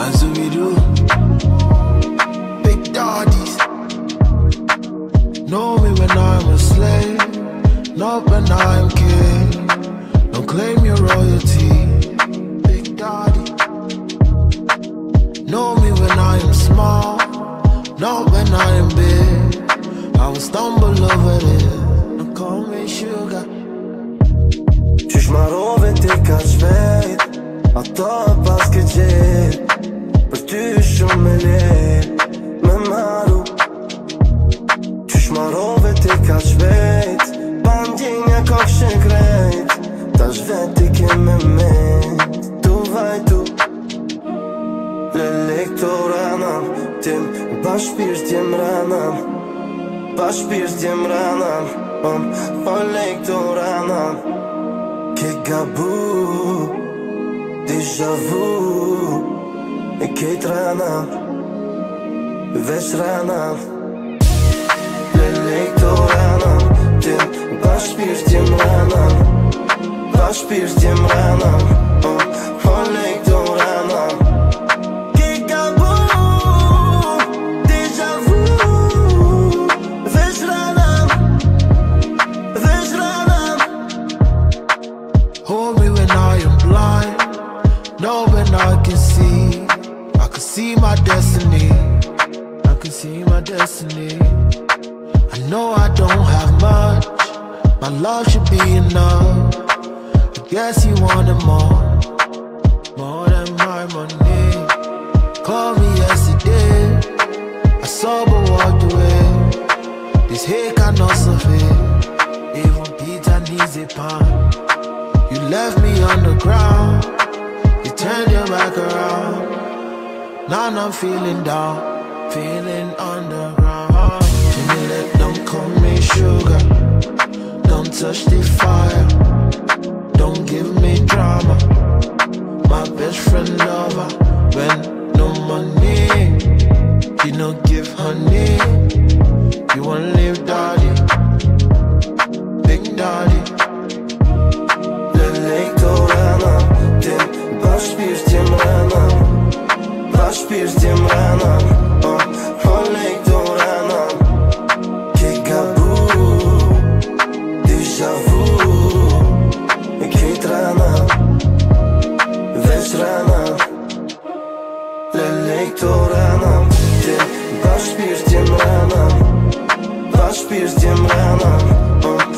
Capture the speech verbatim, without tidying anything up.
as we do. Big daddies know me when I'm a slave, not when I'm king. Don't claim your royalty. Big daddy know me when I am small, not when I am big. I will stumble over this. Don't call me sugar. Qysh marrove ti ka shvejt, ata pas ke gjet, për ty shumë me let, me maru. Qysh marrove ti ka shvejt, pa ndjenja ka këshin krejt, tash vet ti ke me ment, tu vajtu. Lele këto ranam, tim bashpirt jem ranam, bashpirt jem ranam, um, ole këto ranam. Ke gabu, déjà vu, e kejt ranam, veç ranam. Lele këto ranam, tim bashpirt jem ranam, bashpirt jem ranam, um, ole këto ranam. Ke gabu, déjà vu, veç ranam, veç ranam. Hold me when I am blind, know when I can see. I can see my destiny, I can see my destiny. I know I don't have much, my love should be enough. I guess you wanted more, more than my money. Call me yesterday, I saw but walked away. This hate cannot suffer, even Peter needs a pound. You left me on the ground, you turned your back around. Now I'm feeling down, feeling underground. Jamila, don't call me sugar, don't touch the fire, don't give me drama. My best friend lover, when no money, you no give honey. You won't leave daddy, big daddy. Bashpirt jem ranam, bashpirt jem ranam, uh, ole këto ranam. Ke gabu, déjà vu, e kejt ranam, veç ranam. Lele këto ranam, tim bashpirt jem ranam, bashpirt jem ranam, uh,